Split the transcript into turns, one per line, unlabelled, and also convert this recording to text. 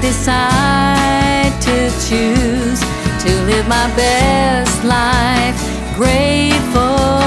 decide to choose to live my best life, grateful